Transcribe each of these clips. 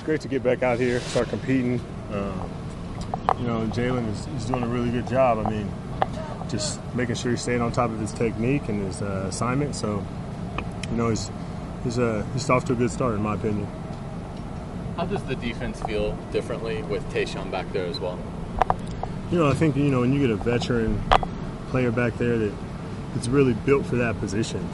great to get back out here, start competing. Jalen is doing a really good job. I mean, just making sure he's staying on top of his technique and his assignment. So, he's off to a good start, in my opinion. How does the defense feel differently with Tayshaun back there as well? I think, when you get a veteran player back there that's really built for that position,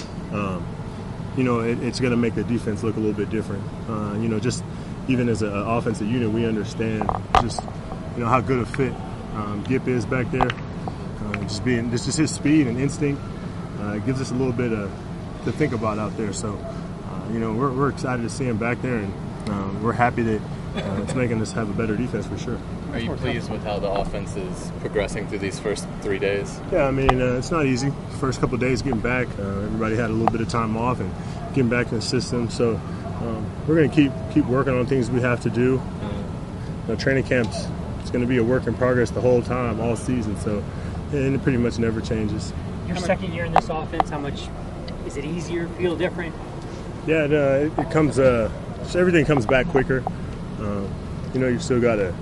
it's going to make the defense look a little bit different. Just even as an offensive unit, we understand just, how good a fit Gip is back there. Just his speed and instinct gives us a little bit to think about out there. So, we're excited to see him back there, and we're happy that it's making us have a better defense for sure. Are you pleased with how the offense is progressing through these first 3 days? Yeah, I mean, it's not easy. First couple of days getting back, everybody had a little bit of time off and getting back in the system. So we're going to keep working on things we have to do. Training camps, it's going to be a work in progress the whole time, all season. So, and it pretty much never changes. Your second year in this offense, how much is it easier? Feel different? Yeah, it comes. Everything comes back quicker. You still got to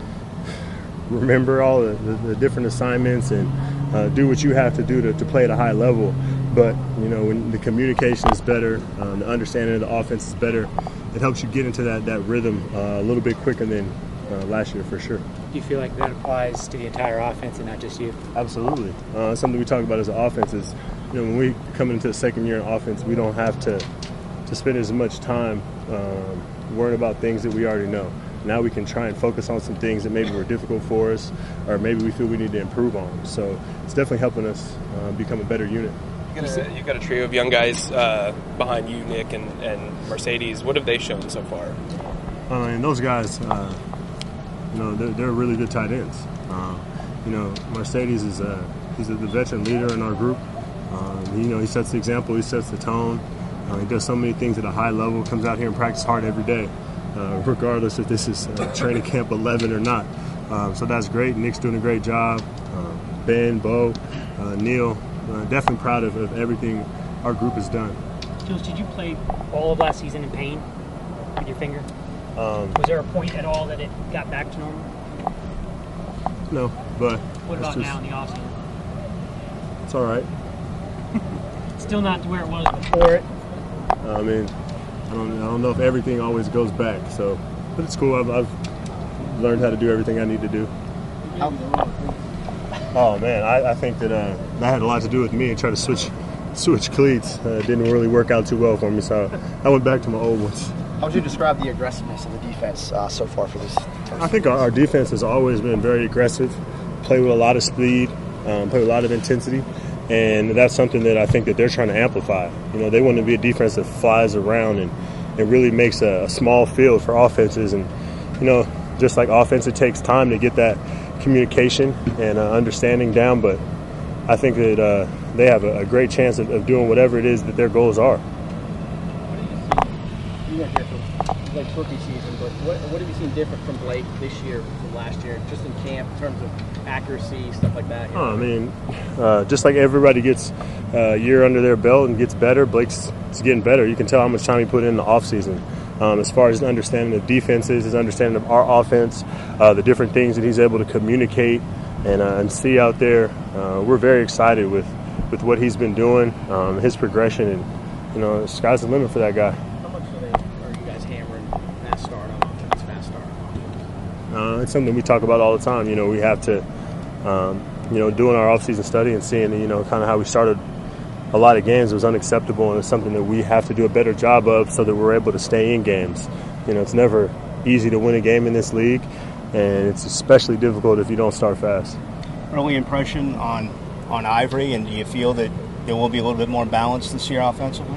remember all the different assignments and do what you have to do to play at a high level. But, when the communication is better, the understanding of the offense is better, it helps you get into that rhythm a little bit quicker than last year for sure. Do you feel like that applies to the entire offense and not just you? Absolutely. Something we talk about as an offense is, when we come into the second year in offense, we don't have to spend as much time worrying about things that we already know. Now we can try and focus on some things that maybe were difficult for us or maybe we feel we need to improve on. So it's definitely helping us become a better unit. You've got a trio of young guys behind you, Nick and Mercedes. What have they shown so far? And those guys, they're really good tight ends. Mercedes he's the veteran leader in our group. He sets the example, he sets the tone. He does so many things at a high level, comes out here and practices hard every day, regardless if this is training camp 11 or not. So that's great. Nick's doing a great job. Ben, Bo, Neil, definitely proud of everything our group has done. Jules, did you play all of last season in pain with your finger? Was there a point at all that it got back to normal? No, but... What about now in the offseason? It's all right. Still not to where it was before it? I mean, I don't know if everything always goes back, but it's cool. I've learned how to do everything I need to do. Oh man, I think that had a lot to do with me and trying to switch cleats. Didn't really work out too well for me, so I went back to my old ones. How would you describe the aggressiveness of the defense so far for this? I think our defense has always been very aggressive, play with a lot of speed, play with a lot of intensity. And that's something that I think that they're trying to amplify. They want to be a defense that flies around and it really makes a small field for offenses. And, just like offense, it takes time to get that communication and understanding down. But I think that they have a great chance of doing whatever it is that their goals are. You weren't here for Blake's rookie season, but what have you seen different from Blake this year from last year, just in camp in terms of accuracy, stuff like that? I mean, just like everybody gets a year under their belt and gets better, Blake's getting better. You can tell how much time he put in the offseason. As far as his understanding of defenses, his understanding of our offense, the different things that he's able to communicate and see out there, we're very excited with what he's been doing, his progression, and the sky's the limit for that guy. How much are you guys hammering fast start on this fast start? It's something we talk about all the time. We have to, doing our off-season study and seeing, kind of how we started a lot of games was unacceptable, and it's something that we have to do a better job of so that we're able to stay in games. It's never easy to win a game in this league, and it's especially difficult if you don't start fast. Early impression on Ivory, and do you feel that there will be a little bit more balance this year offensively?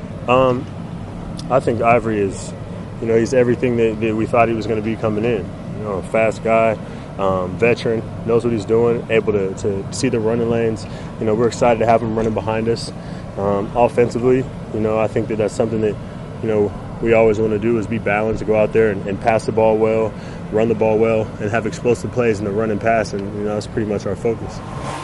I think Ivory is, he's everything that we thought he was going to be coming in. A fast guy, veteran, knows what he's doing, able to see the running lanes. We're excited to have him running behind us. Offensively, I think that's something that, we always want to do is be balanced, to go out there and pass the ball well, run the ball well, and have explosive plays in the run and pass, and that's pretty much our focus.